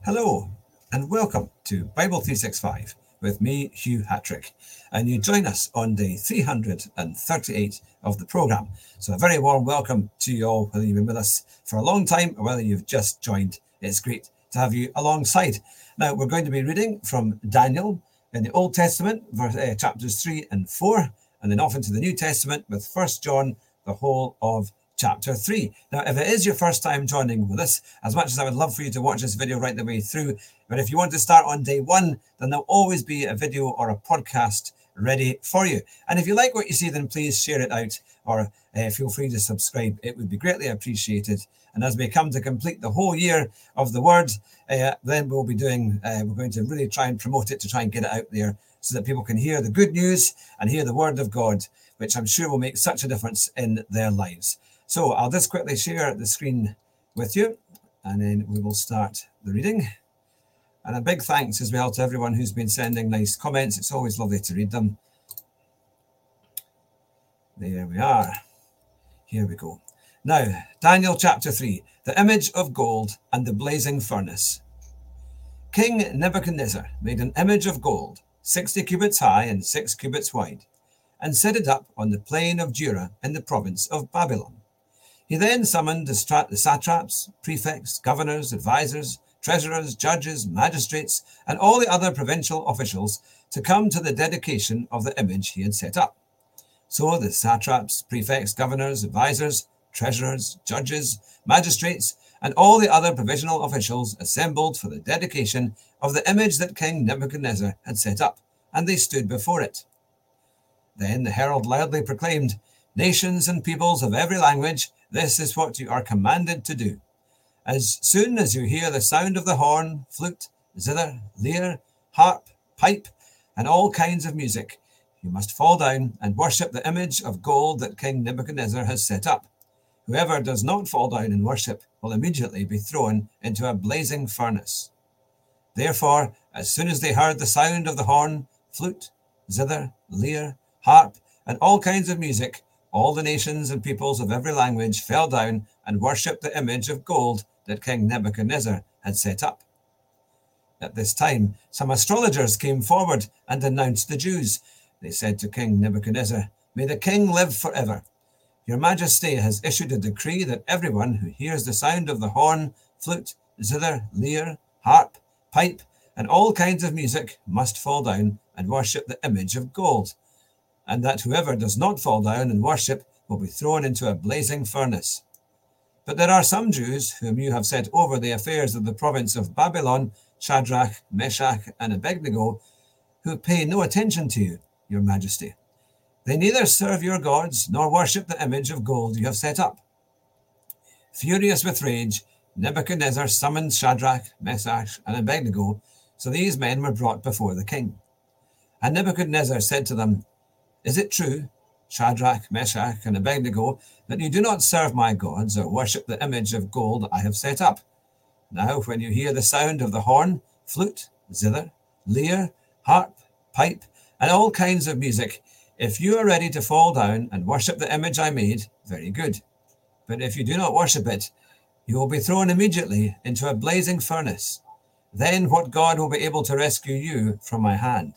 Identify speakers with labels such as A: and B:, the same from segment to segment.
A: Hello, and welcome to Bible 365 with me, Hugh Hattrick. And you join us on day 338 of the programme. So a very warm welcome to you all, whether you've been with us for a long time or whether you've just joined. It's great to have you alongside. Now, we're going to be reading from Daniel in the Old Testament, chapters 3 and 4, and then off into the New Testament with 1 John, the whole of chapter 3. Now, if it is your first time joining with us, as much as I would love for you to watch this video right the way through, but if you want to start on day one, then there'll always be a video or a podcast ready for you. And if you like what you see, then please share it out or feel free to subscribe. It would be greatly appreciated. And as we come to complete the whole year of the Word, then we'll be doing, we're going to really try and promote it to try and get it out there so that people can hear the good news and hear the Word of God, which I'm sure will make such a difference in their lives. So I'll just quickly share the screen with you and then we will start the reading. And a big thanks as well to everyone who's been sending nice comments. It's always lovely to read them. There we are. Here we go. Now, Daniel chapter 3, the image of gold and the blazing furnace. King Nebuchadnezzar made an image of gold, 60 cubits high and 6 cubits wide, and set it up on the plain of Dura in the province of Babylon. He then summoned the satraps, prefects, governors, advisors, treasurers, judges, magistrates, and all the other provincial officials to come to the dedication of the image he had set up. So the satraps, prefects, governors, advisors, treasurers, judges, magistrates, and all the other provincial officials assembled for the dedication of the image that King Nebuchadnezzar had set up, and they stood before it. Then the herald loudly proclaimed, "Nations and peoples of every language, this is what you are commanded to do. As soon as you hear the sound of the horn, flute, zither, lyre, harp, pipe, and all kinds of music, you must fall down and worship the image of gold that King Nebuchadnezzar has set up. Whoever does not fall down and worship will immediately be thrown into a blazing furnace." Therefore, as soon as they heard the sound of the horn, flute, zither, lyre, harp, and all kinds of music, all the nations and peoples of every language fell down and worshipped the image of gold that King Nebuchadnezzar had set up. At this time, some astrologers came forward and denounced the Jews. They said to King Nebuchadnezzar, "May the king live forever. Your Majesty has issued a decree that everyone who hears the sound of the horn, flute, zither, lyre, harp, pipe, and all kinds of music must fall down and worship the image of gold, and that whoever does not fall down and worship will be thrown into a blazing furnace. But there are some Jews whom you have set over the affairs of the province of Babylon, Shadrach, Meshach, and Abednego, who pay no attention to you, your Majesty. They neither serve your gods nor worship the image of gold you have set up." Furious with rage, Nebuchadnezzar summoned Shadrach, Meshach, and Abednego, so these men were brought before the king. And Nebuchadnezzar said to them, "Is it true, Shadrach, Meshach, and Abednego, that you do not serve my gods or worship the image of gold I have set up? Now, when you hear the sound of the horn, flute, zither, lyre, harp, pipe, and all kinds of music, if you are ready to fall down and worship the image I made, very good. But if you do not worship it, you will be thrown immediately into a blazing furnace. Then what God will be able to rescue you from my hand?"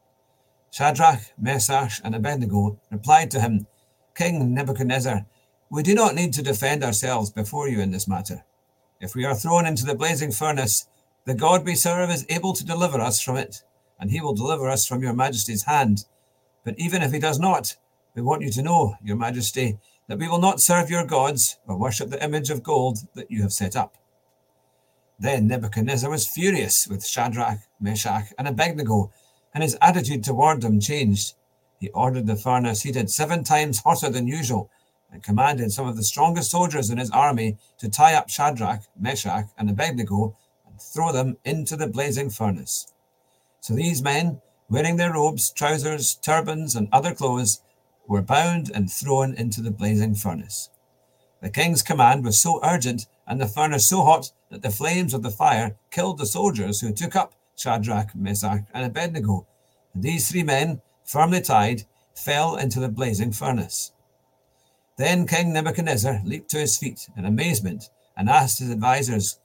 A: Shadrach, Meshach, and Abednego replied to him, "King Nebuchadnezzar, we do not need to defend ourselves before you in this matter. If we are thrown into the blazing furnace, the God we serve is able to deliver us from it, and he will deliver us from your Majesty's hand. But even if he does not, we want you to know, your Majesty, that we will not serve your gods or worship the image of gold that you have set up." Then Nebuchadnezzar was furious with Shadrach, Meshach, and Abednego, and his attitude toward them changed. He ordered the furnace heated 7 times hotter than usual and commanded some of the strongest soldiers in his army to tie up Shadrach, Meshach, and Abednego and throw them into the blazing furnace. So these men, wearing their robes, trousers, turbans, and other clothes, were bound and thrown into the blazing furnace. The king's command was so urgent and the furnace so hot that the flames of the fire killed the soldiers who took up Shadrach, Meshach, and Abednego, and these 3 men, firmly tied, fell into the blazing furnace. Then King Nebuchadnezzar leaped to his feet in amazement and asked his advisors,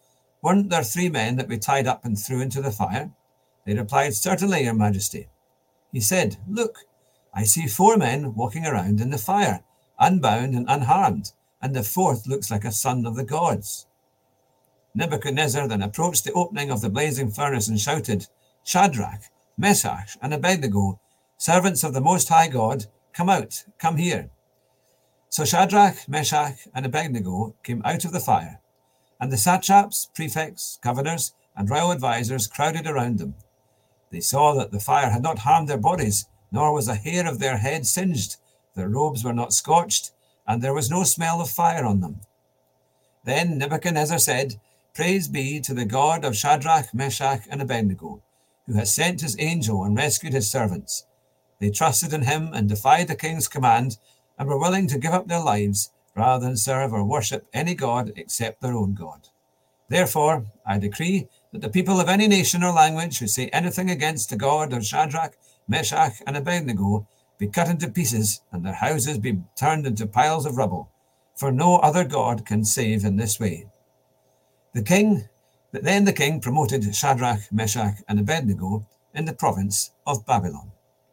A: weren't there 3 men that we tied up and threw into the fire? They replied, Certainly, your majesty. He said, Look, I see 4 men walking around in the fire, unbound and unharmed, and the 4th looks like a son of the gods. Nebuchadnezzar then approached the opening of the blazing furnace and shouted, Shadrach, Meshach, and Abednego, servants of the Most High God, come out, come here. So Shadrach, Meshach, and Abednego came out of the fire, and the satraps, prefects, governors, and royal advisers crowded around them. They saw that the fire had not harmed their bodies, nor was a hair of their head singed. Their robes were not scorched, and there was no smell of fire on them. Then Nebuchadnezzar said, Praise be to the God of Shadrach, Meshach, and Abednego, who has sent his angel and rescued his servants. They trusted in him and defied the king's command, and were willing to give up their lives rather than serve or worship any god except their own God. Therefore, I decree that the people of any nation or language who say anything against the God of Shadrach, Meshach, and Abednego be cut into pieces, and their houses be turned into piles of rubble, for no other God can save in this way. Then the king promoted Shadrach, Meshach, and Abednego in the province of Babylon.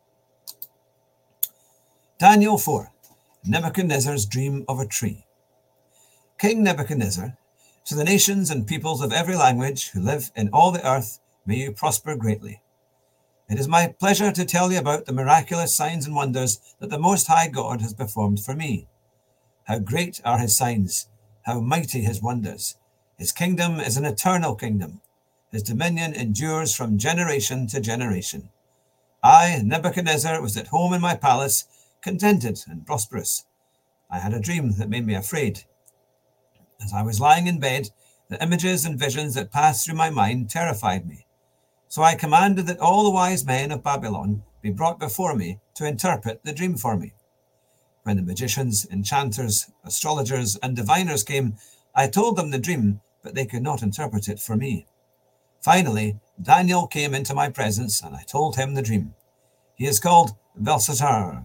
A: Daniel 4. Nebuchadnezzar's dream of a tree. King Nebuchadnezzar, to the nations and peoples of every language who live in all the earth, may you prosper greatly. It is my pleasure to tell you about the miraculous signs and wonders that the Most High God has performed for me. How great are his signs, how mighty his wonders. His kingdom is an eternal kingdom. His dominion endures from generation to generation. I, Nebuchadnezzar, was at home in my palace, contented and prosperous. I had a dream that made me afraid. As I was lying in bed, the images and visions that passed through my mind terrified me. So I commanded that all the wise men of Babylon be brought before me to interpret the dream for me. When the magicians, enchanters, astrologers, and diviners came, I told them the dream, but they could not interpret it for me. Finally, Daniel came into my presence, and I told him the dream. He is called Belshazzar,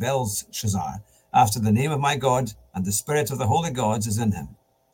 A: after the name of my God, and the spirit of the holy gods is in him.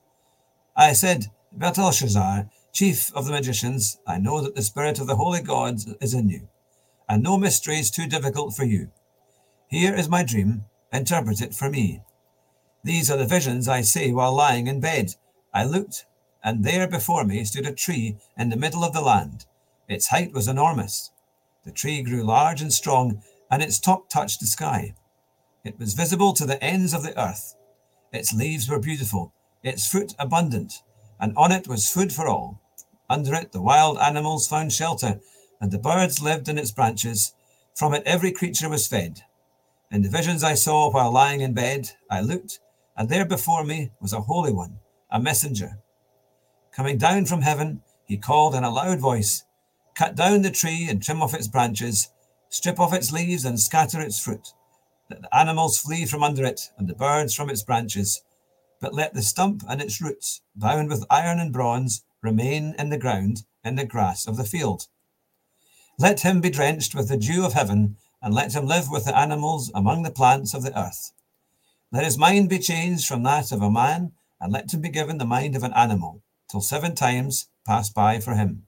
A: I said, Belshazzar, chief of the magicians, I know that the spirit of the holy gods is in you, and no mystery is too difficult for you. Here is my dream, interpret it for me. These are the visions I see while lying in bed. I looked, and there before me stood a tree in the middle of the land. Its height was enormous. The tree grew large and strong, and its top touched the sky. It was visible to the ends of the earth. Its leaves were beautiful, its fruit abundant, and on it was food for all. Under it the wild animals found shelter, and the birds lived in its branches. From it every creature was fed. In the visions I saw while lying in bed, I looked, and there before me was a holy one, a messenger. Coming down from heaven, he called in a loud voice, Cut down the tree and trim off its branches, strip off its leaves and scatter its fruit. Let the animals flee from under it and the birds from its branches. But let the stump and its roots, bound with iron and bronze, remain in the ground, in the grass of the field. Let him be drenched with the dew of heaven, and let him live with the animals among the plants of the earth. Let his mind be changed from that of a man, and let him be given the mind of an animal, till 7 times pass by for him.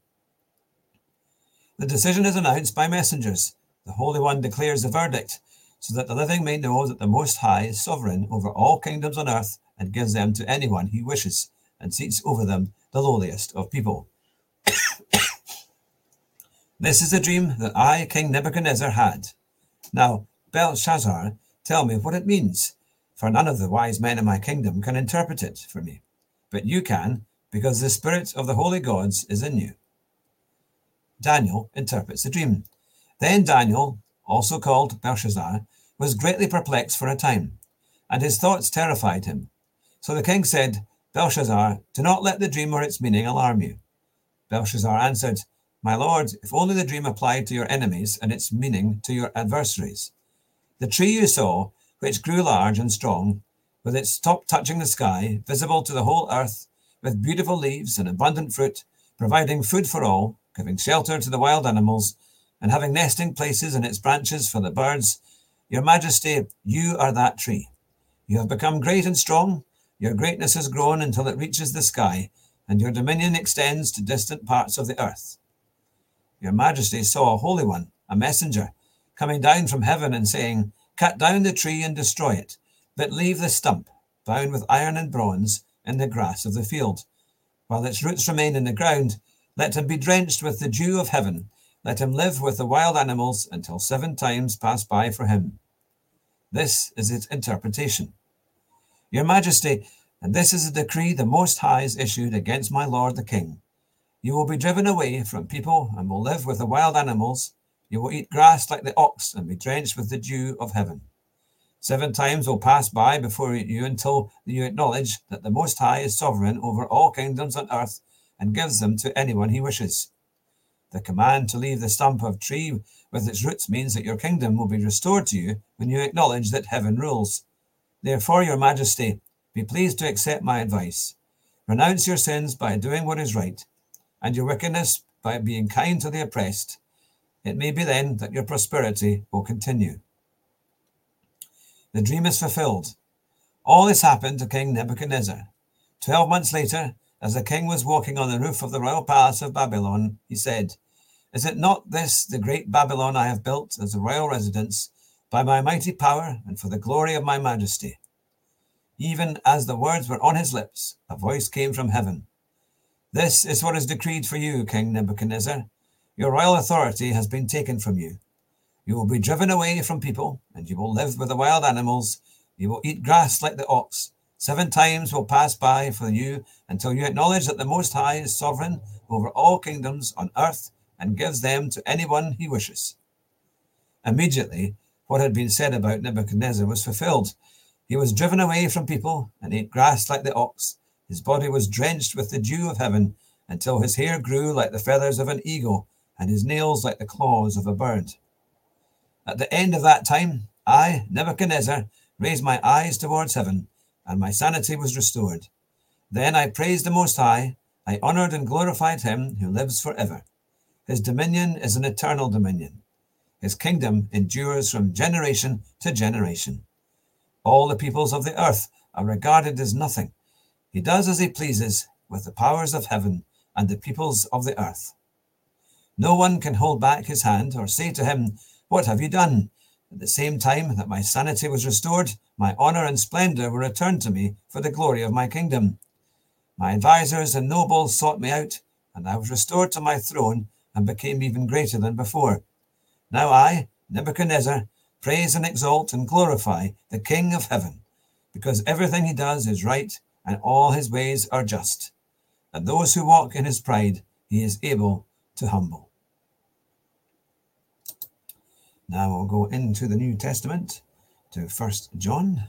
A: The decision is announced by messengers. The Holy One declares the verdict, so that the living may know that the Most High is sovereign over all kingdoms on earth, and gives them to anyone he wishes, and seats over them the lowliest of people. This is the dream that I, King Nebuchadnezzar, had. Now, Belshazzar, tell me what it means, for none of the wise men in my kingdom can interpret it for me. But you can, because the spirit of the holy gods is in you. Daniel interprets the dream. Then Daniel, also called Belshazzar, was greatly perplexed for a time, and his thoughts terrified him. So the king said, Belshazzar, do not let the dream or its meaning alarm you. Belshazzar answered, My lord, if only the dream applied to your enemies and its meaning to your adversaries. The tree you saw, which grew large and strong, with its top touching the sky, visible to the whole earth, with beautiful leaves and abundant fruit, providing food for all, giving shelter to the wild animals, and having nesting places in its branches for the birds, Your Majesty, you are that tree. You have become great and strong. Your greatness has grown until it reaches the sky, and your dominion extends to distant parts of the earth. Your Majesty saw a Holy One, a messenger, coming down from heaven and saying, "Cut down the tree and destroy it, but leave the stump, bound with iron and bronze, in the grass of the field. While its roots remain in the ground, let him be drenched with the dew of heaven. Let him live with the wild animals until 7 times pass by for him." This is its interpretation. Your Majesty, and this is a decree the Most High has issued against my lord the king. You will be driven away from people and will live with the wild animals. You will eat grass like the ox and be drenched with the dew of heaven. 7 times will pass by before you until you acknowledge that the Most High is sovereign over all kingdoms on earth and gives them to anyone he wishes. The command to leave the stump of tree with its roots means that your kingdom will be restored to you when you acknowledge that heaven rules. Therefore, Your Majesty, be pleased to accept my advice. Renounce your sins by doing what is right, and your wickedness by being kind to the oppressed. It may be then that your prosperity will continue. The dream is fulfilled. All this happened to King Nebuchadnezzar. 12 months later, as the king was walking on the roof of the royal palace of Babylon, he said, "Is it not this the great Babylon I have built as a royal residence by my mighty power and for the glory of my majesty?" Even as the words were on his lips, a voice came from heaven. "This is what is decreed for you, King Nebuchadnezzar. Your royal authority has been taken from you. You will be driven away from people, and you will live with the wild animals. You will eat grass like the ox. 7 times will pass by for you until you acknowledge that the Most High is sovereign over all kingdoms on earth and gives them to anyone he wishes." Immediately, what had been said about Nebuchadnezzar was fulfilled. He was driven away from people and ate grass like the ox. His body was drenched with the dew of heaven until his hair grew like the feathers of an eagle and his nails like the claws of a bird. At the end of that time, I, Nebuchadnezzar, raised my eyes towards heaven, and my sanity was restored. Then I praised the Most High. I honored and glorified him who lives forever. His dominion is an eternal dominion. His kingdom endures from generation to generation. All the peoples of the earth are regarded as nothing. He does as he pleases with the powers of heaven and the peoples of the earth. No one can hold back his hand or say to him, "What have you done?" At the same time that my sanity was restored, my honor and splendor were returned to me for the glory of my kingdom. My advisors and nobles sought me out, and I was restored to my throne and became even greater than before. Now I, Nebuchadnezzar, praise and exalt and glorify the King of heaven, because everything he does is right and all his ways are just. And those who walk in his pride, he is able to humble. Now we'll go into the New Testament to 1 John.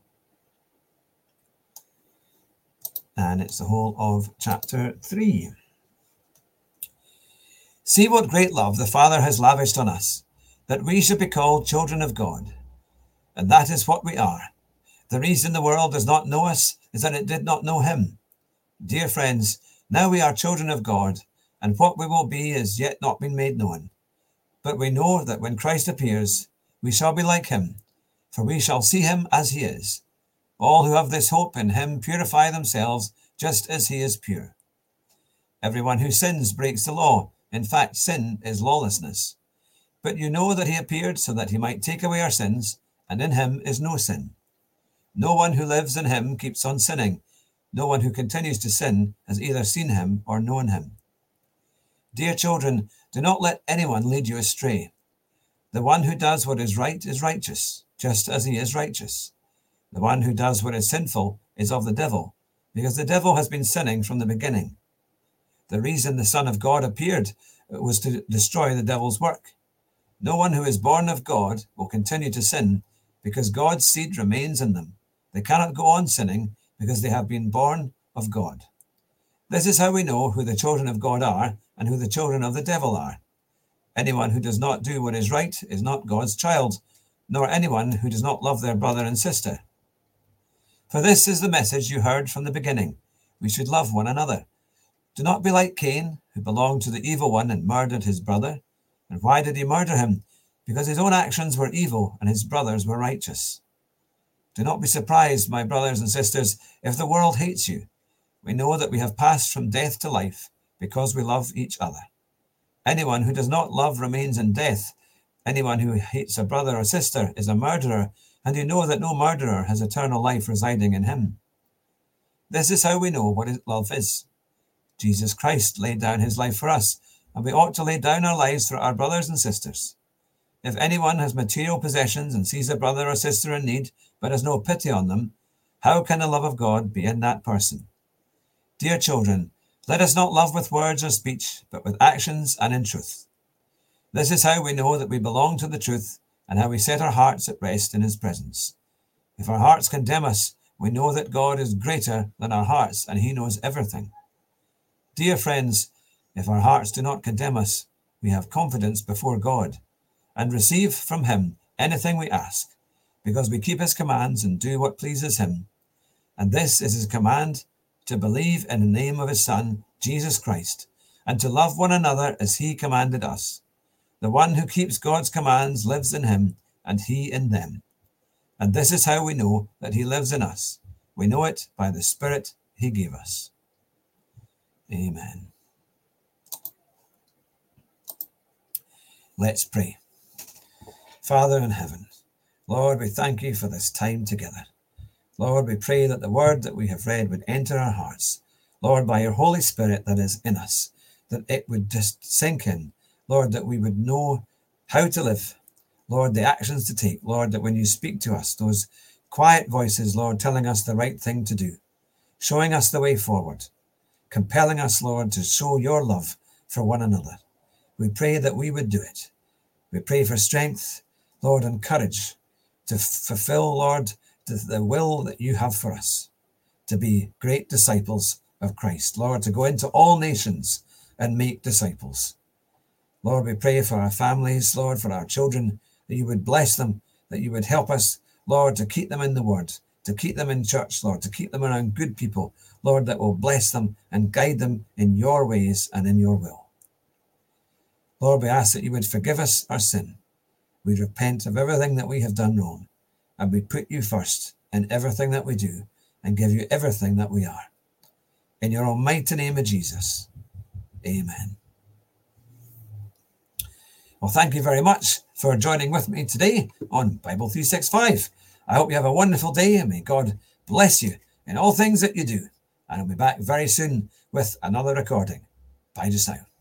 A: And it's the whole of chapter 3. See what great love the Father has lavished on us, that we should be called children of God. And that is what we are. The reason the world does not know us is that it did not know him. Dear friends, now we are children of God, and what we will be is yet not been made known. But we know that when Christ appears, we shall be like him, for we shall see him as he is. All who have this hope in him purify themselves just as he is pure. Everyone who sins breaks the law. In fact, sin is lawlessness. But you know that he appeared so that he might take away our sins, and in him is no sin. No one who lives in him keeps on sinning. No one who continues to sin has either seen him or known him. Dear children, do not let anyone lead you astray. The one who does what is right is righteous, just as he is righteous. The one who does what is sinful is of the devil, because the devil has been sinning from the beginning. The reason the Son of God appeared was to destroy the devil's work. No one who is born of God will continue to sin, because God's seed remains in them. They cannot go on sinning because they have been born of God. This is how we know who the children of God are and who the children of the devil are. Anyone who does not do what is right is not God's child, nor anyone who does not love their brother and sister. For this is the message you heard from the beginning. We should love one another. Do not be like Cain, who belonged to the evil one and murdered his brother. And why did he murder him? Because his own actions were evil and his brothers were righteous. Do not be surprised, my brothers and sisters, if the world hates you. we know that we have passed from death to life because we love each other. Anyone who does not love remains in death. Anyone who hates a brother or sister is a murderer, and you know that no murderer has eternal life residing in him. This is how we know what love is. Jesus Christ laid down his life for us, and we ought to lay down our lives for our brothers and sisters. If anyone has material possessions and sees a brother or sister in need, but has no pity on them, how can the love of God be in that person? Dear children, let us not love with words or speech, but with actions and in truth. This is how we know that we belong to the truth, and how we set our hearts at rest in his presence. If our hearts condemn us, we know that God is greater than our hearts, and he knows everything. Dear friends, if our hearts do not condemn us, we have confidence before God, and receive from him anything we ask, because we keep his commands and do what pleases him. And this is his command, to believe in the name of his Son, Jesus Christ, and to love one another as he commanded us. The one who keeps God's commands lives in him, and he in them. And this is how we know that he lives in us. We know it by the Spirit he gave us. Amen. Let's pray. Father in heaven, Lord, we thank you for this time together. Lord, we pray that the word that we have read would enter our hearts. Lord, by your Holy Spirit that is in us, that it would just sink in. Lord, that we would know how to live. Lord, the actions to take. Lord, that when you speak to us, those quiet voices, Lord, telling us the right thing to do, showing us the way forward, compelling us, Lord, to show your love for one another. We pray that we would do it. We pray for strength, Lord, and courage to fulfill, Lord, the will that you have for us, to be great disciples of Christ. Lord, to go into all nations and make disciples. Lord, we pray for our families, Lord, for our children, that you would bless them, that you would help us, Lord, to keep them in the word, to keep them in church, Lord, to keep them around good people, Lord, that will bless them and guide them in your ways and in your will. Lord, we ask that you would forgive us our sin. We repent of everything that we have done wrong, and we put you first in everything that we do and give you everything that we are. In your almighty name of Jesus, amen. Well, thank you very much for joining with me today on Bible 365. I hope you have a wonderful day, and may God bless you in all things that you do. And I'll be back very soon with another recording. Bye just now.